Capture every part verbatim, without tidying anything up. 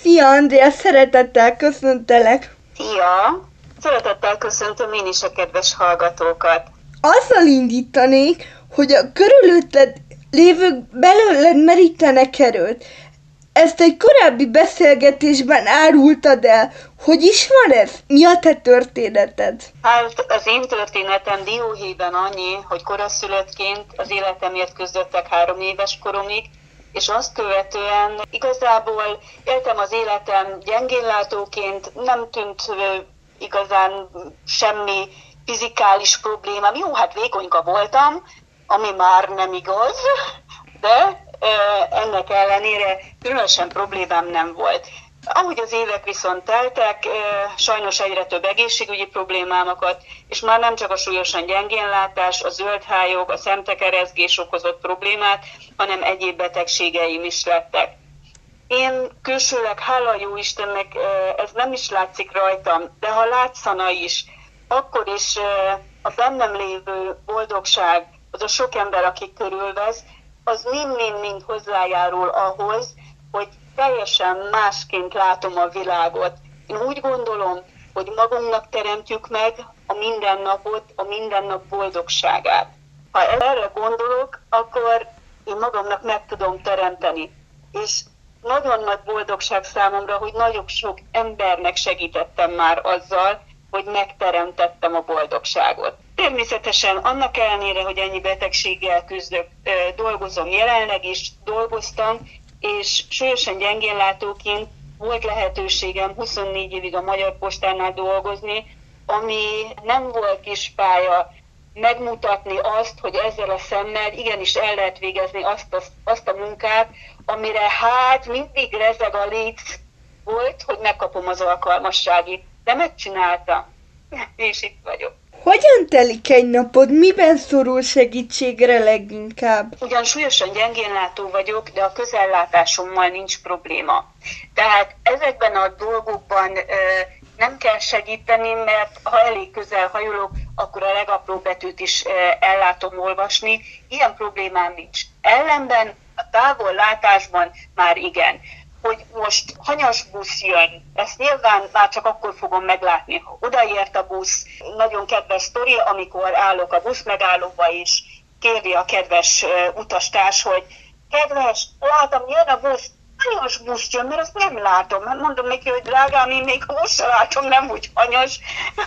Szia, Andrea, szeretettel köszöntelek! Szia! Szeretettel köszöntöm én is a kedves hallgatókat. Azzal indítanék, hogy a körülötted lévők belőled merítenek erőt. Ezt egy korábbi beszélgetésben árultad el. Hogy is van ez? Mi a te történeted? Hát az én történetem dióhéjban annyi, hogy koraszülöttként az életemért küzdöttek három éves koromig, és azt követően igazából éltem az életem gyengénlátóként, nem tűnt igazán semmi fizikális problémám. Jó, hát vékonyka voltam, ami már nem igaz, de ennek ellenére különösen problémám nem volt. Ahogy az évek viszont teltek, sajnos egyre több egészségügyi problémámat, és már nem csak a súlyosan gyengénlátás, a zöldhályog, a szemtekerezgés okozott problémát, hanem egyéb betegségeim is lettek. Én külsőleg, hála jó Istennek, ez nem is látszik rajtam, de ha látszana is, akkor is a bennem lévő boldogság, az a sok ember, aki körülvesz, az mind-mind-mind hozzájárul ahhoz, hogy teljesen másként látom a világot. Én úgy gondolom, hogy magunknak teremtjük meg a mindennapot, a mindennap boldogságát. Ha erre gondolok, akkor én magamnak meg tudom teremteni. És nagyon nagy boldogság számomra, hogy nagyon sok embernek segítettem már azzal, hogy megteremtettem a boldogságot. Természetesen annak ellenére, hogy ennyi betegséggel küzdök, dolgozom jelenleg is, dolgoztam, és súlyosan gyengénlátóként volt lehetőségem huszonnégy évig a Magyar Postánál dolgozni, ami nem volt kis pálya megmutatni azt, hogy ezzel a szemmel igenis el lehet végezni azt a, azt a munkát, amire hát mindig rezeg a léc volt, hogy megkapom az alkalmasságit. De megcsináltam, és itt vagyok. Hogyan telik egy napod? Miben szorul segítségre leginkább? Ugyan súlyosan gyengénlátó vagyok, de a közellátásommal nincs probléma. Tehát ezekben a dolgokban ö, nem kell segíteni, mert ha elég közel hajolok, akkor a legapróbb betűt is ö, ellátom olvasni. Ilyen problémám nincs. Ellenben a távollátásban már igen. Hogy most hanyas busz jön, ezt nyilván már csak akkor fogom meglátni, ha odaért a busz. Nagyon kedves sztori, amikor állok a busz megállóba is, kérdi a kedves uh, utastárs, hogy kedves, látom, jön a busz, hanyas busz jön, mert azt nem látom. Mondom neki, hogy drágám, én még most sem látom, nem úgy hanyas.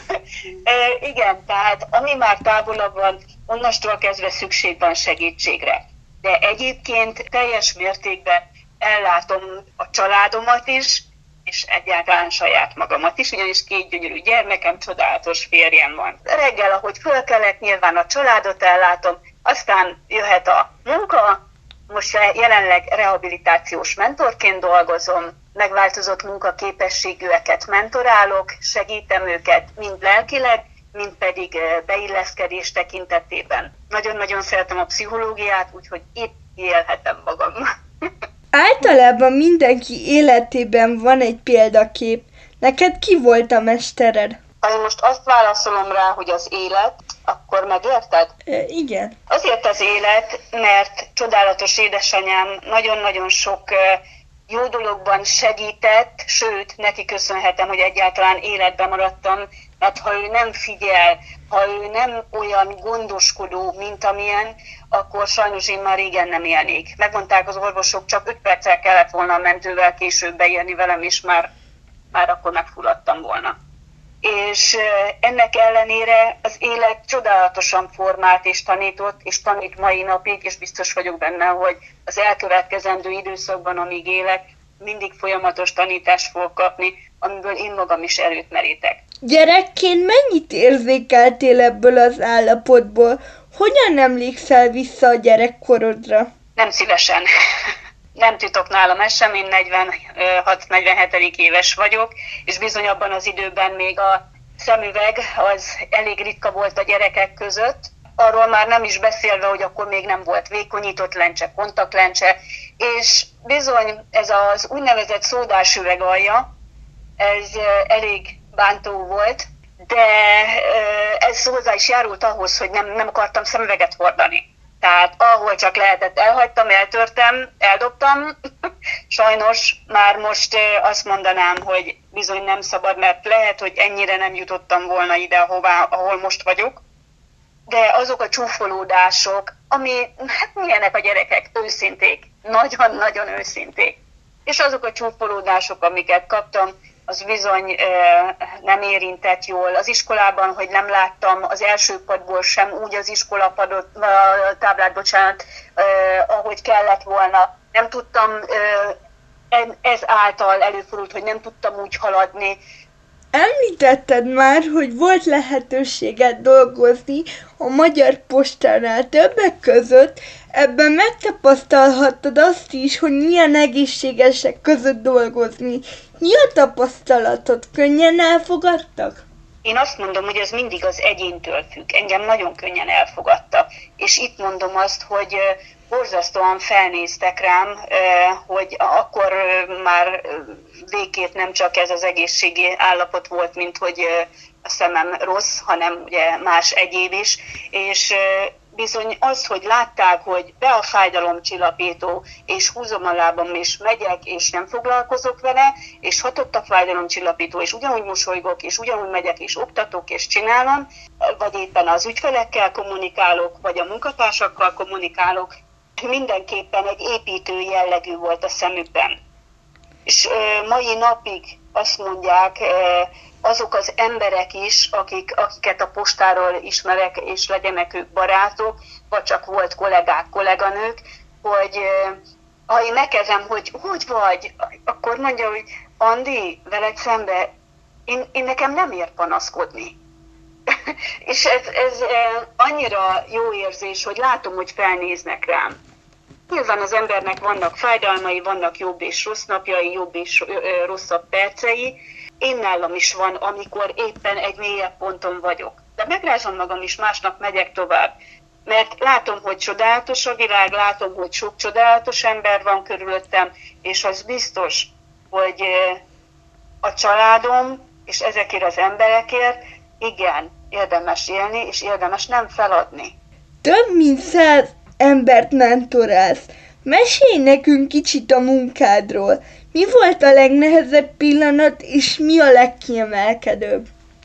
e, igen, tehát ami már távolabb van, onnastól kezdve szükség van segítségre. De egyébként teljes mértékben ellátom a családomat is, és egyáltalán saját magamat is, ugyanis két gyönyörű gyermekem, csodálatos férjem van. Reggel, ahogy fölkelek, nyilván a családot ellátom, aztán jöhet a munka, most jelenleg rehabilitációs mentorként dolgozom, megváltozott munkaképességűeket mentorálok, segítem őket mind lelkileg, mind pedig beilleszkedés tekintetében. Nagyon-nagyon szeretem a pszichológiát, úgyhogy itt élhetem magam. Általában mindenki életében van egy példakép. Neked ki volt a mestered? Ha én most azt válaszolom rá, hogy az élet, akkor megérted? E, igen. Azért az élet, mert csodálatos édesanyám nagyon-nagyon sok jó dologban segített, sőt, neki köszönhetem, hogy egyáltalán életben maradtam, mert ha ő nem figyel, ha ő nem olyan gondoskodó, mint amilyen, akkor sajnos én már régen nem élnék. Megmondták az orvosok, csak öt perccel kellett volna a mentővel később beírni velem, és már, már akkor megfulladtam volna. És ennek ellenére az élet csodálatosan formált és tanított, és tanít mai napig, és biztos vagyok benne, hogy az elkövetkezendő időszakban, amíg élek, mindig folyamatos tanítást fogok kapni, amiből én magam is erőt merítek. Gyerekként mennyit érzékeltél ebből az állapotból? Hogyan emlékszel vissza a gyerekkorodra? Nem szívesen. Nem titok nálam ez sem, én negyvenhat-negyvenhét éves vagyok, és bizony abban az időben még a szemüveg az elég ritka volt a gyerekek között. Arról már nem is beszélve, hogy akkor még nem volt vékonyított lencse, kontaktlencse, és bizony ez az úgynevezett szódás üveg alja, ez elég bántó volt, de ez hozzá is járult ahhoz, hogy nem, nem akartam szemüveget hordani. Tehát ahol csak lehetett, elhagytam, eltörtem, eldobtam. Sajnos már most azt mondanám, hogy bizony nem szabad, mert lehet, hogy ennyire nem jutottam volna ide, ahová, ahol most vagyok. De azok a csúfolódások, ami, hát milyenek a gyerekek, őszinték, nagyon-nagyon őszinték. És azok a csúfolódások, amiket kaptam, az bizony e, nem érintett jól. Az iskolában, hogy nem láttam az első padból sem úgy az iskolapadot, a táblát, bocsánat, e, ahogy kellett volna. Nem tudtam, e, ez által előfordult, hogy nem tudtam úgy haladni. Említetted már, hogy volt lehetőséged dolgozni a Magyar Postánál többek között, ebben megtapasztalhattad azt is, hogy milyen egészségesek között dolgozni. Mi a tapasztalatod? Könnyen elfogadtak? Én azt mondom, hogy ez mindig az egyéntől függ. Engem nagyon könnyen elfogadtak. És itt mondom azt, hogy borzasztóan felnéztek rám, hogy akkor már végképp nem csak ez az egészségi állapot volt, mint hogy a szemem rossz, hanem ugye más egyéb is, és bizony az, hogy látták, hogy be a fájdalomcsillapító, és húzom a lábam, és megyek, és nem foglalkozok vele, és hatott a fájdalomcsillapító, és ugyanúgy mosolygok, és ugyanúgy megyek, és oktatok, és csinálom, vagy éppen az ügyfelekkel kommunikálok, vagy a munkatársakkal kommunikálok, mindenképpen egy építő jellegű volt a szemükben. És ö, mai napig azt mondják ö, azok az emberek is, akik, akiket a postáról ismerek, és legyenek ők barátok, vagy csak volt kollégák, kolléganők, hogy ö, ha én megkezdem, hogy hogy vagy, akkor mondja, hogy Andi, veled szembe, én, én nekem nem ér panaszkodni. És ez, ez annyira jó érzés, hogy látom, hogy felnéznek rám. Nyilván az embernek vannak fájdalmai, vannak jobb és rossz napjai, jobb és rosszabb percei. Én nálam is van, amikor éppen egy mélyebb ponton vagyok. De megrázom magam is, másnap megyek tovább. Mert látom, hogy csodálatos a világ, látom, hogy sok csodálatos ember van körülöttem, és az biztos, hogy a családom és ezekért az emberekért igen, érdemes élni, és érdemes nem feladni. Több mint száz embert mentorálsz. Mesélj nekünk kicsit a munkádról. Mi volt a legnehezebb pillanat, és mi a legkiemelkedőbb?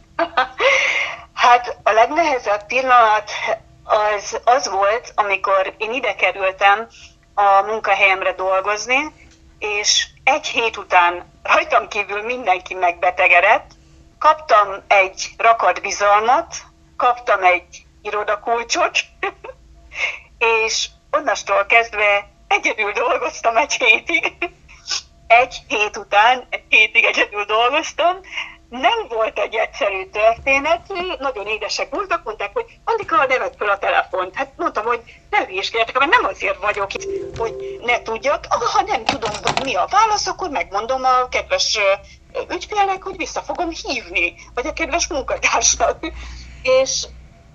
Hát a legnehezebb pillanat az, az volt, amikor én ide kerültem a munkahelyemre dolgozni, és egy hét után rajtam kívül mindenki megbetegedett, kaptam egy rakat bizalmat, kaptam egy irodakulcsot, és onnastól kezdve egyedül dolgoztam egy hétig. Egy hét után, egy hétig egyedül dolgoztam. Nem volt egy egyszerű történet, nagyon édesek voltak, mondták, hogy Andika, ne vedd fel a telefont. Hát mondtam, hogy ne hülyéskedjetek, mert nem azért vagyok itt, hogy ne tudjak. Ha nem tudom, hogy mi a válasz, akkor megmondom a kedves ügyfélnek, hogy vissza fogom hívni, vagy a kedves munkatársnak. És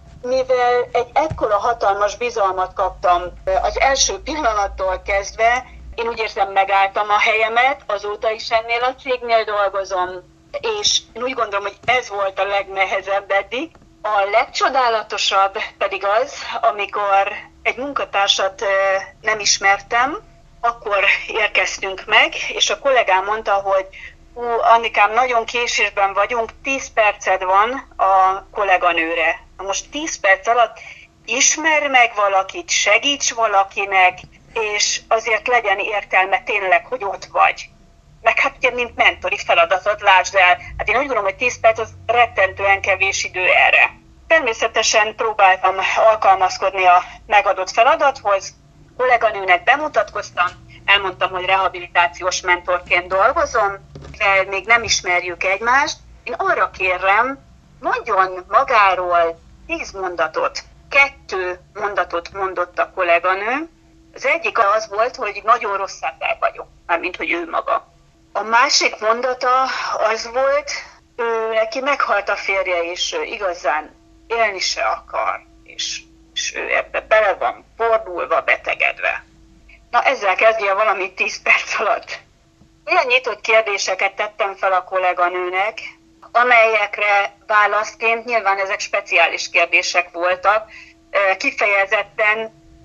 mivel egy ekkora hatalmas bizalmat kaptam az első pillanattól kezdve, én úgy érzem, megálltam a helyemet, azóta is ennél a cégnél dolgozom, és én úgy gondolom, hogy ez volt a legnehezebb eddig. A legcsodálatosabb pedig az, amikor egy munkatársat nem ismertem, akkor érkeztünk meg, és a kollégám mondta, hogy hú, Annikám, nagyon késésben vagyunk, tíz perced van a kolléganőre. Na most tíz perc alatt ismerj meg valakit, segíts valakinek, és azért legyen értelme tényleg, hogy ott vagy. Meg hát ugye, mint mentori feladatot, lásd el. Hát én úgy gondolom, hogy tíz perc az rettentően kevés idő erre. Természetesen próbáltam alkalmazkodni a megadott feladathoz, kolléganőnek bemutatkoztam, elmondtam, hogy rehabilitációs mentorként dolgozom, de még nem ismerjük egymást. Én arra kérem, mondjon magáról tíz mondatot. Kettő mondatot mondott a kolléganő. Az egyik az volt, hogy nagyon rossz ember vagyok, mármint hogy ő maga. A másik mondata az volt, ő, neki meghalt a férje, és ő igazán élni se akar, és, és ő ebbe bele van fordulva, betegedve. Na ezzel kezdje valami tíz perc alatt. Olyan nyitott kérdéseket tettem fel a kolléganőnek, amelyekre válaszként, nyilván ezek speciális kérdések voltak, kifejezetten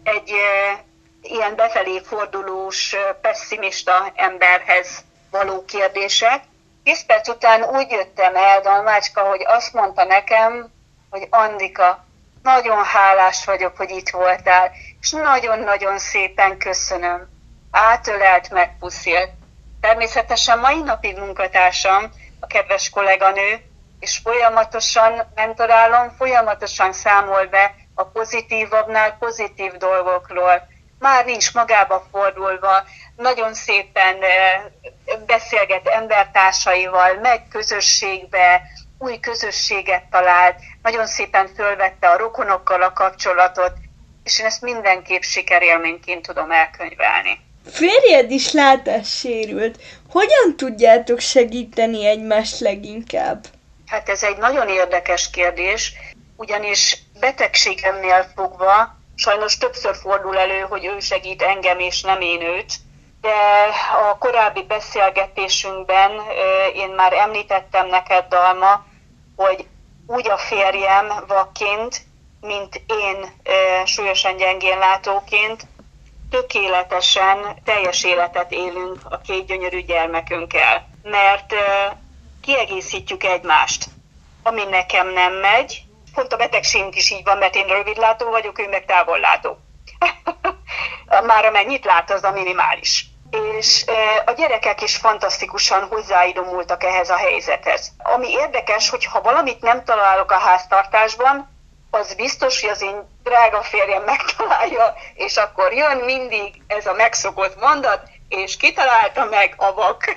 egy e, ilyen befelé fordulós, pesszimista emberhez való kérdések. Tíz perc után úgy jöttem el, Dalmácska, hogy azt mondta nekem, hogy Andika, nagyon hálás vagyok, hogy itt voltál, és nagyon-nagyon szépen köszönöm. Átölelt, megpuszilt. Természetesen mai napig munkatársam, a kedves kolléganő, és folyamatosan mentorálom, folyamatosan számol be a pozitívabbnál pozitív dolgokról. Már nincs magába fordulva, nagyon szépen beszélget embertársaival, megy közösségbe, új közösséget talált, nagyon szépen fölvette a rokonokkal a kapcsolatot, és én ezt mindenképp sikerélményként tudom elkönyvelni. Férjed is látássérült. Hogyan tudjátok segíteni egymást leginkább? Hát ez egy nagyon érdekes kérdés, ugyanis betegségemnél fogva sajnos többször fordul elő, hogy ő segít engem és nem én őt, de a korábbi beszélgetésünkben én már említettem neked, Dalma, hogy úgy a férjem vakként, mint én súlyosan gyengén látóként, tökéletesen teljes életet élünk a két gyönyörű gyermekünkkel, mert kiegészítjük egymást. Ami nekem nem megy, pont a betegségünk is így van, mert én rövidlátó vagyok, ő meg távollátó. Már amennyit lát, az a minimális. És a gyerekek is fantasztikusan hozzáidomultak ehhez a helyzethez. Ami érdekes, hogy ha valamit nem találok a háztartásban, az biztos, hogy az én drága férjem megtalálja, és akkor jön mindig ez a megszokott mondat, és kitalálta meg a vak.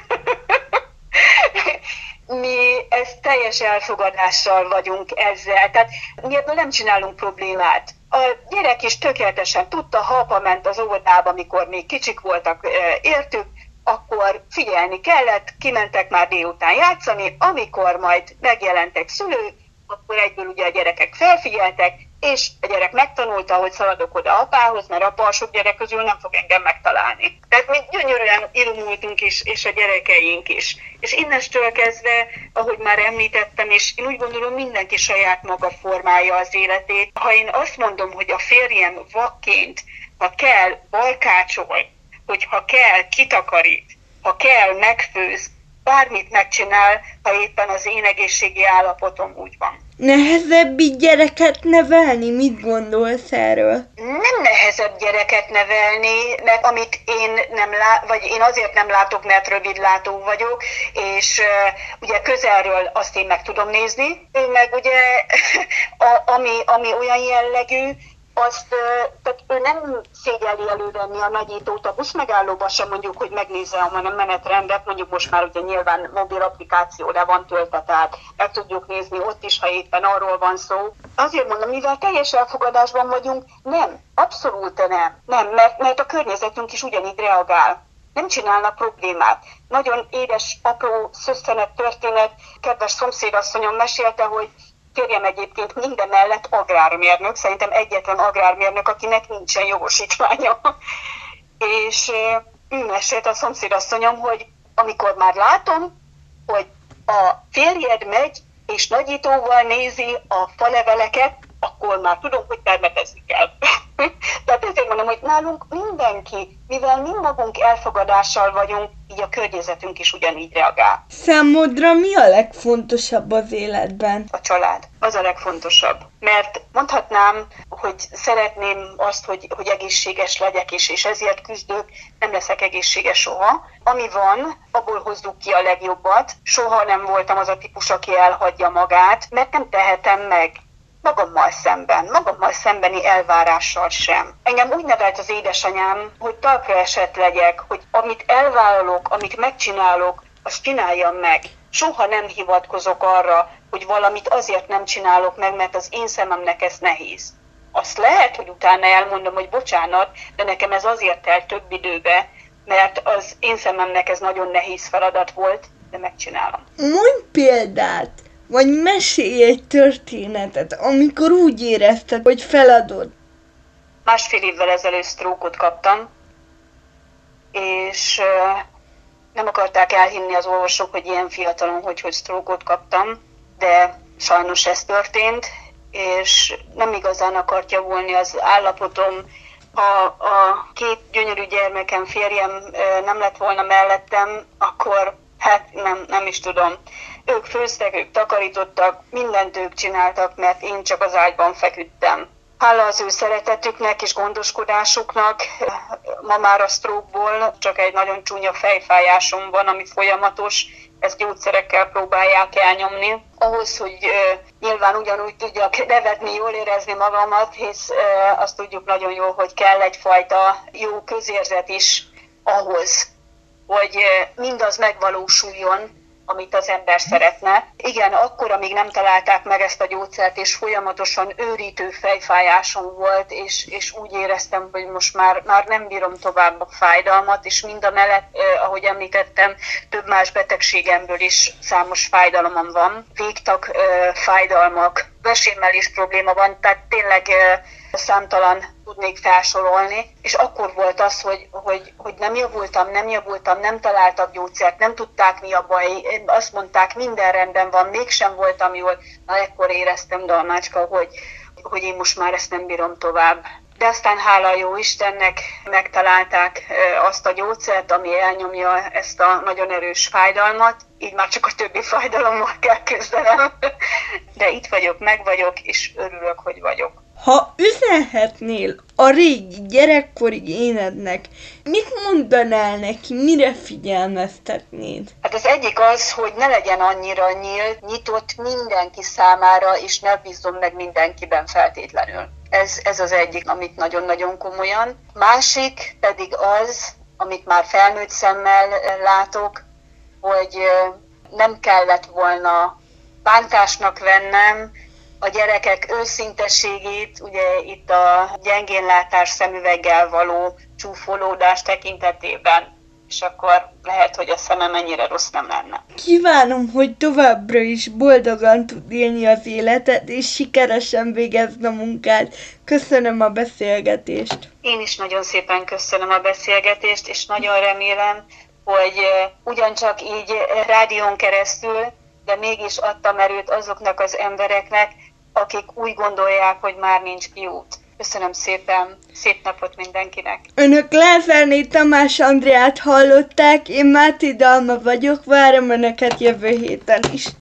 Mi ezt teljes elfogadással vagyunk ezzel, tehát mi ebből nem csinálunk problémát. A gyerek is tökéletesen tudta, ha apa ment az óvodába, amikor még kicsik voltak, értük, akkor figyelni kellett, kimentek már délután játszani, amikor majd megjelentek szülők, akkor egyből ugye a gyerekek felfigyeltek, és a gyerek megtanulta, hogy szaladok oda apához, mert apa a sok gyerek közül nem fog engem megtalálni. Tehát mi gyönyörűen idomultunk is, és a gyerekeink is. És innestől kezdve, ahogy már említettem, és én úgy gondolom, mindenki saját maga formálja az életét. Ha én azt mondom, hogy a férjem vakként, ha kell, barkácsol, hogy ha kell, kitakarít, ha kell, megfőz, bármit megcsinál, ha éppen az én egészségi állapotom úgy van. Nehezebb így gyereket nevelni? Mit gondolsz erről? Nem nehezebb gyereket nevelni, mert amit én nem lá- vagy én azért nem látok, mert rövidlátó vagyok, és uh, ugye közelről azt én meg tudom nézni, ő meg ugye a, ami, ami olyan jellegű, azt, tehát ő nem szégyelli elővenni a nagyítót a buszmegállóba sem, mondjuk, hogy megnézze a menetrendet, mondjuk most már ugye nyilván mobil applikáció le van töltve, tehát meg tudjuk nézni ott is, ha éppen arról van szó. Azért mondom, mivel teljes elfogadásban vagyunk, nem, abszolút nem, nem, mert, mert a környezetünk is ugyanígy reagál. Nem csinálnak problémát. Nagyon édes, apró, szösszenet történet, kedves szomszédasszonyom mesélte, hogy férjem egyébként minden mellett agrármérnök, szerintem egyetlen agrármérnök, akinek nincsen jogosítványa. És ő mesélt a szomszédasszonyom, hogy amikor már látom, hogy a férjed megy és nagyítóval nézi a faleveleket, akkor már tudom, hogy permetezni kell. Tehát ezért mondom, hogy nálunk mindenki, mivel mi magunk elfogadással vagyunk, így a környezetünk is ugyanígy reagál. Számodra mi a legfontosabb az életben? A család. Az a legfontosabb. Mert mondhatnám, hogy szeretném azt, hogy, hogy egészséges legyek is, és ezért küzdök, nem leszek egészséges soha. Ami van, abból hozzuk ki a legjobbat. Soha nem voltam az a típus, aki elhagyja magát, mert nem tehetem meg. Magammal szemben, magammal szembeni elvárással sem. Engem úgy nevelt az édesanyám, hogy talpra esett legyek, hogy amit elvállalok, amit megcsinálok, azt csináljam meg. Soha nem hivatkozok arra, hogy valamit azért nem csinálok meg, mert az én szememnek ez nehéz. Azt lehet, hogy utána elmondom, hogy bocsánat, de nekem ez azért telt több időbe, mert az én szememnek ez nagyon nehéz feladat volt, de megcsinálom. Mondj példát! Vagy mesélj egy történetet, amikor úgy érezted, hogy feladod. Másfél évvel ezelőtt sztrókot kaptam, és nem akarták elhinni az orvosok, hogy ilyen fiatalon, hogy, hogy sztrókot kaptam, de sajnos ez történt, és nem igazán akart javulni az állapotom, Ha a két gyönyörű gyermekem, férjem nem lett volna mellettem, akkor hát nem, nem is tudom. Ők főztek, ők takarítottak, mindent ők csináltak, mert én csak az ágyban feküdtem. Hála az ő szeretetüknek és gondoskodásuknak, ma már a stroke-ból csak egy nagyon csúnya fejfájásom van, ami folyamatos, ezt gyógyszerekkel próbálják elnyomni. Ahhoz, hogy uh, nyilván ugyanúgy tudjak nevetni, jól érezni magamat, hisz uh, azt tudjuk nagyon jól, hogy kell egyfajta jó közérzet is ahhoz, hogy uh, mindaz megvalósuljon, amit az ember szeretne. Igen, akkor, amíg nem találták meg ezt a gyógyszert, és folyamatosan őrítő fejfájásom volt, és, és úgy éreztem, hogy most már, már nem bírom tovább a fájdalmat, és mindamellett, eh, ahogy említettem, több más betegségemből is számos fájdalomom van. Végtag eh, fájdalmak, vesémmel is probléma van, tehát tényleg eh, számtalan tudnék felsorolni, és akkor volt az, hogy, hogy, hogy nem javultam, nem javultam, nem találtak gyógyszert, nem tudták mi a baj, azt mondták, minden rendben van, mégsem voltam jól, na ekkor éreztem, Dalmácska, hogy, hogy én most már ezt nem bírom tovább. De aztán hála jó Istennek megtalálták azt a gyógyszert, ami elnyomja ezt a nagyon erős fájdalmat, így már csak a többi fájdalommal kell küzdenem. De itt vagyok, meg vagyok, és örülök, hogy vagyok. Ha üzenhetnél a régi gyerekkori énednek, mit mondanál neki, mire figyelmeztetnéd? Hát az egyik az, hogy ne legyen annyira nyílt, nyitott mindenki számára, és ne bízzon meg mindenkiben feltétlenül. Ez, ez az egyik, amit nagyon-nagyon komolyan. Másik pedig az, amit már felnőtt szemmel látok, hogy nem kellett volna bántásnak vennem a gyerekek őszintességét, ugye itt a gyengénlátás szemüveggel való csúfolódás tekintetében, és akkor lehet, hogy a szemem ennyire rossz nem lenne. Kívánom, hogy továbbra is boldogan tud élni az életed, és sikeresen végezd a munkád. Köszönöm a beszélgetést. Én is nagyon szépen köszönöm a beszélgetést, és nagyon remélem, hogy ugyancsak így rádión keresztül, de mégis adtam erőt azoknak az embereknek, akik úgy gondolják, hogy már nincs kiút. Köszönöm szépen, szép napot mindenkinek! Önök Lázárné Tamás Andreát hallották, én Máté Dalma vagyok, várom Önöket jövő héten is.